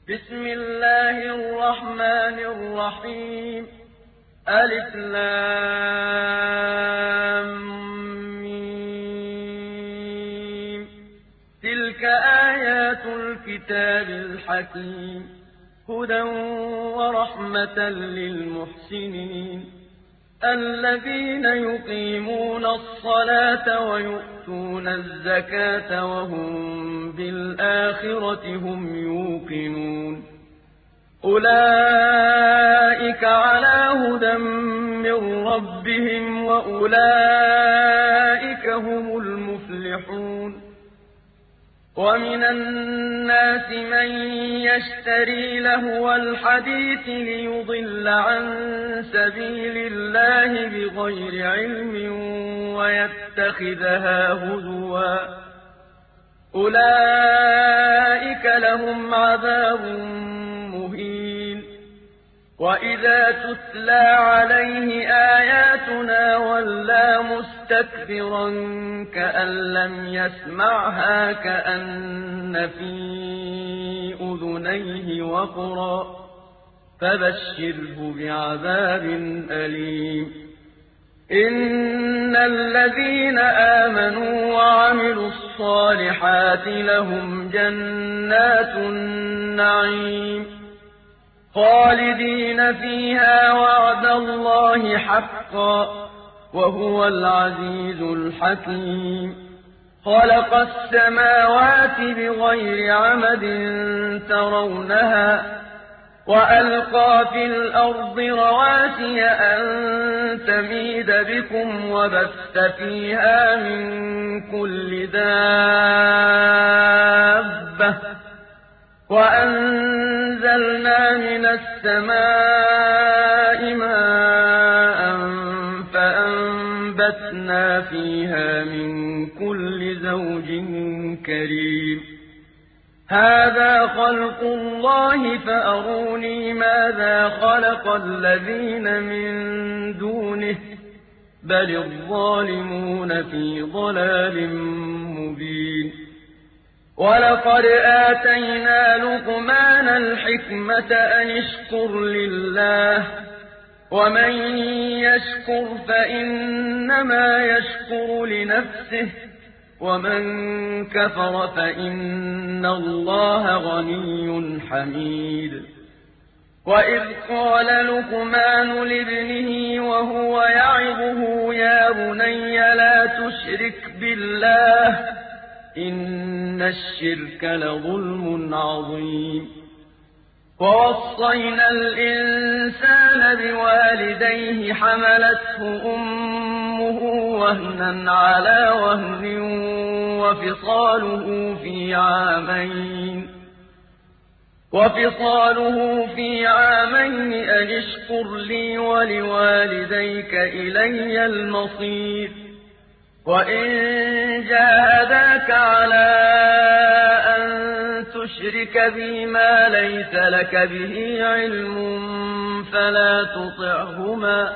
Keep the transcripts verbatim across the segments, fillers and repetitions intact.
بسم الله الرحمن الرحيم ألف لام ميم تلك آيات الكتاب الحكيم هدى ورحمة للمحسنين الذين يقيمون الصلاة ويؤتون الزكاة وهم بالآخرة هم يوقنون أولئك على هدى من ربهم وأولئك هم المفلحون ومن الناس من يشتري لهو الحديث ليضل عن سبيل الله بغير علم ويتخذها هزوا أولئك لهم عذاب مهين وإذا تتلى عليه آياتنا ولى مستكبرا كأن لم يسمعها كأن في أذنيه وقرا فبشره بعذاب أليم إن الذين آمنوا وعملوا الصالحات لهم جنات النعيم خالدين فيها وعد الله حقا وهو العزيز الحكيم خلق السماوات بغير عمد ترونها وألقى في الأرض رواسي أن تميد بكم وبث فيها من كل دابة وأنزلنا من السماء ماء فأنبتنا فيها من كل زوج كريم هذا خلق الله فأروني ماذا خلق الذين من دونه بل الظالمون في ضلال مبين ولقد آتينا لقمان الحكمة أن اشكر لله ومن يشكر فإنما يشكر لنفسه ومن كفر فإن الله غني حميد وإذ قال لقمان لابنه وهو يعظه يا بني لا تشرك بالله إن الشرك لظلم عظيم ووصينا الإنسان بوالديه حملته أمه وهنا على وهن وفصاله في عامين وفصاله في عامين أن اشكر لي ولوالديك إلي المصير وإن جاهداك على أن تشرك بي ما ليس لك به علم فلا تطعهما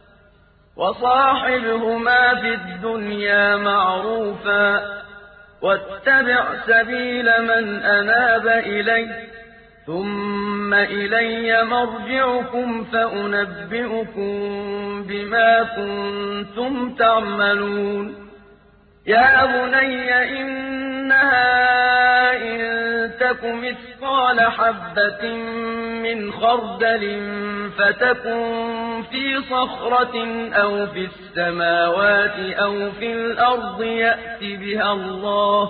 وصاحبهما في الدنيا معروفا واتبع سبيل من أناب إلي ثم إلي مرجعكم فأنبئكم بما كنتم تعملون يا بني إنها إن تك مثقال حبة من خردل فتكن في صخرة أو في السماوات أو في الأرض يأت بها الله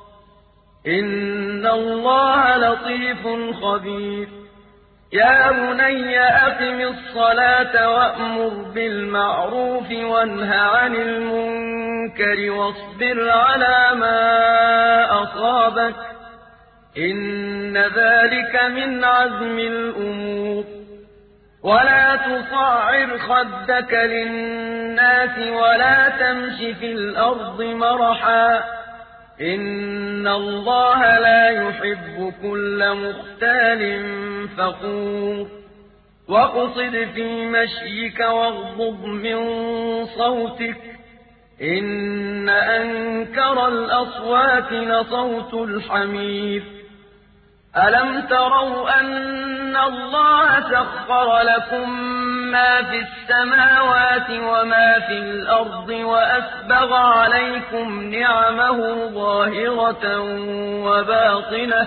إن الله لطيف خبير يا بني أقم الصلاة وأمر بالمعروف وانه عن المنكر واصبر على ما أصابك إن ذلك من عزم الأمور ولا تصعر خدك للناس ولا تمش في الأرض مرحا إن الله لا يحب كل مختال فخور واقصد في مشيك واغضض من صوتك إن أنكر الأصوات لصوت الحمير أَلَمْ تَرَوْا أَنَّ اللَّهَ سَخَّرَ لَكُم مَّا فِي السَّمَاوَاتِ وَمَا فِي الْأَرْضِ وَأَسْبَغَ عَلَيْكُمْ نِعَمَهُ ظَاهِرَةً وَبَاطِنَةً ۗ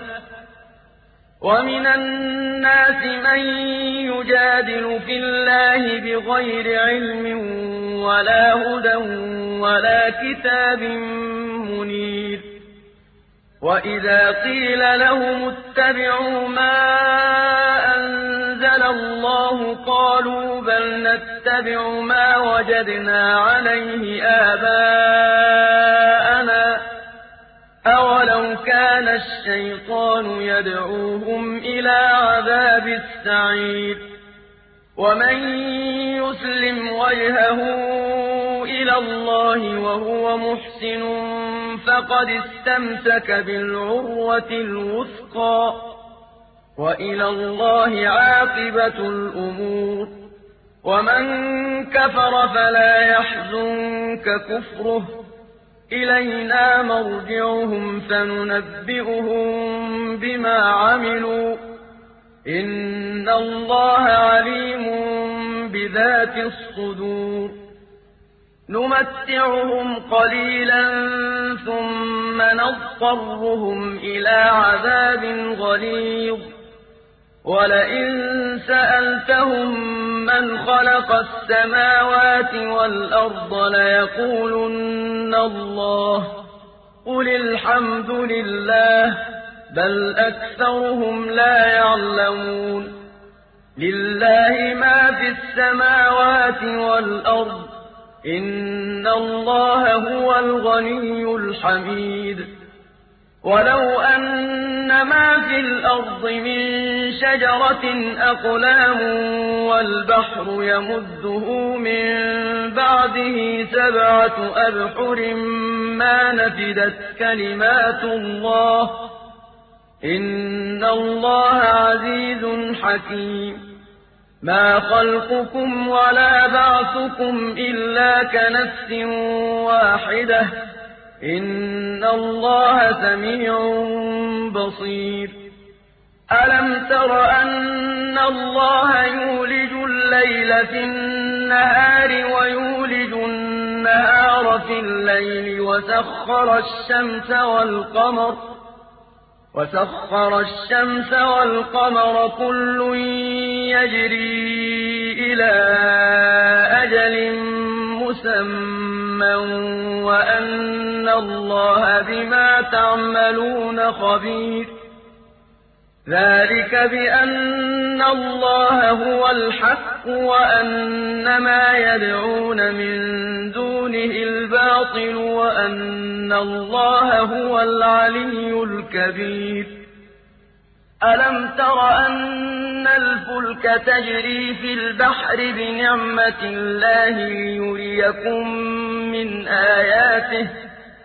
وَمِنَ النَّاسِ مَن يُجَادِلُ فِي اللَّهِ بِغَيْرِ عِلْمٍ وَلَا هُدًى وَلَا كِتَابٍ مُّنِيرٍ. وَإِذَا قِيلَ لَهُمُ اتَّبِعُوا مَا أَنزَلَ اللَّهُ قَالُوا بَلْ نَتَّبِعُ مَا وَجَدْنَا عَلَيْهِ آبَاءَنَا ۚ أَوَلَوْ كَانَ الشَّيْطَانُ يَدْعُوهُمْ إِلَىٰ عَذَابِ السَّعِيرِ. وَمَن يُسْلِمْ وَجْهَهُ إِلَى اللَّهِ وَهُوَ مُحْسِنٌ فَقَدِ اسْتَمْسَكَ بِالْعُرْوَةِ الْوُثْقَىٰ ۗ وَإِلَى اللَّهِ عَاقِبَةُ الْأُمُورِ. وَمَن كَفَرَ فَلَا يَحْزُنكَ كُفْرُهُ ۚ إِلَيْنَا مَرْجِعُهُمْ فَنُنَبِّئُهُم بِمَا عَمِلُوا ۚ إِنَّ اللَّهَ عَلِيمٌ بِذَاتِ الصُّدُورِ. نُمَتِّعُهُمْ قَلِيلًا ثُمَّ نَضْطَرُّهُمْ إِلَىٰ عَذَابٍ غَلِيظٍ. وَلَئِن سَأَلْتَهُم مَّنْ خَلَقَ السَّمَاوَاتِ وَالْأَرْضَ لَيَقُولُنَّ اللَّهُ ۚ قُلِ الْحَمْدُ لِلَّهِ بَلْ أَكْثَرُهُمْ لَا يَعْلَمُونَ. لِلَّهِ مَا فِي السَّمَاوَاتِ وَالْأَرْضِ ۚ إِنَّ اللَّهَ هُوَ الْغَنِيُّ الْحَمِيدُ. وَلَوْ أَنَّ مَا فِي الْأَرْضِ مِن شَجَرَةٍ أَقْلَامٌ وَالْبَحْرُ يَمُدُّهُ مِن بَعْدِهِ سَبْعَةُ أَبْحُرٍ مَّا نَفِدَتْ كَلِمَاتُ اللَّهِ ۗ إِنَّ اللَّهَ عَزِيزٌ حَكِيمٌ. مَا خَلْقُكُمْ وَلَا بَعْثُكُمْ إِلَّا كَنَفْسٍ وَاحِدَةٍ ۗ إِنَّ اللَّهَ سَمِيعٌ بَصِيرٌ. أَلَمْ تَرَ أَنَّ اللَّهَ يُولِجُ اللَّيْلَ فِي النَّهَارِ وَيُولِجُ النَّهَارَ في اللَّيْلِ وَسَخَّرَ الشَّمْسَ وَالْقَمَرَ وَسَخَّرَ الشَّمْسَ وَالْقَمَرَ كُلٌّ يَجْرِي إِلَىٰ أَجَلٍ مُّسَمًّى وَأَنَّ اللَّهَ بِمَا تَعْمَلُونَ خَبِيرٌ. ذَٰلِكَ بِأَنَّ اللَّهَ هُوَ الْحَقُّ وَأَنَّ مَا يَدْعُونَ مِن دُونِهِ الْبَاطِلُ وَأَنَّ اللَّهَ هُوَ الْعَلِيُّ الْكَبِيرُ. أَلَمْ تَرَ أَنَّ الْفُلْكَ تَجْرِي فِي الْبَحْرِ بِنِعْمَتِ اللَّهِ لِيُرِيَكُم مِّنْ آيَاتِهِ ۚ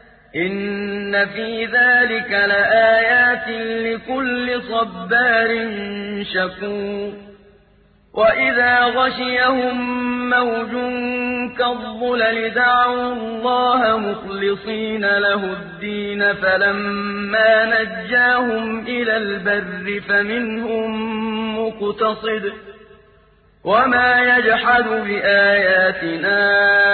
إِنَّ فِي ذَٰلِكَ لَآيَاتٍ لِّكُلِّ صَبَّارٍ شَكُورٍ. وَإِذَا غَشِيَهُم مَّوْجٌ كَالظُّلَلِ دَعَوُا اللَّهَ مُخْلِصِينَ لَهُ الدِّينَ فَلَمَّا نَجَّاهُمْ إِلَى الْبَرِّ فَمِنْهُم مُّقْتَصِدٌ ۚ وَمَا يَجْحَدُ بِآيَاتِنَا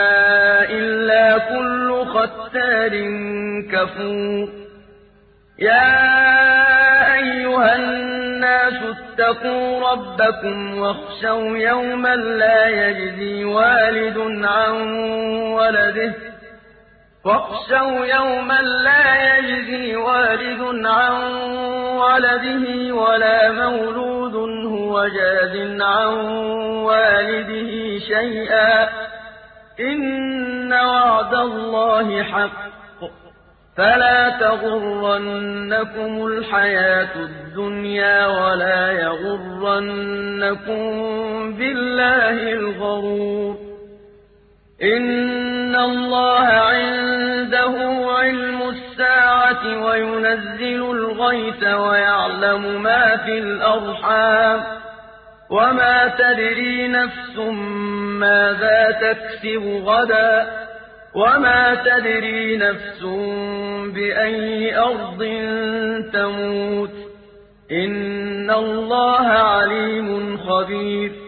إِلَّا كُلُّ خَتَّارٍ كَفُورٍ. يَا أَيُّهَا النَّاسُ اتَّقُوا رَبَّكُمْ وَاخْشَوْا يَوْمًا لَّا يَجْزِي وَالِدٌ عَن وَلَدِهِ وَاخْشَوْا يَوْمًا لَّا يَجْزِي وَالِدٌ عَن وَلَدِهِ وَلَا مَوْلُودٌ هُوَ جَازٍ عَن وَالِدِهِ شَيْئًا ۚ إِنَّ وَعْدَ اللَّهِ حَقٌّ ۖ فَلَا تَغُرَّنَّكُمُ الْحَيَاةُ الدُّنْيَا وَلَا يَغُرَّنَّكُم بِاللَّهِ الْغَرُورُ. إِنَّ اللَّهَ عِندَهُ عِلْمُ السَّاعَةِ وَيُنَزِّلُ الْغَيْثَ وَيَعْلَمُ مَا فِي الْأَرْحَامِ ۖ وَمَا تَدْرِي نَفْسٌ مَّاذَا تَكْسِبُ غَدًا ۖ وَمَا تَدْرِي نَفْسٌ بِأَيِّ أَرْضٍ تَمُوتُ. إِنَّ اللَّهَ عَلِيمٌ خَبِيرٌ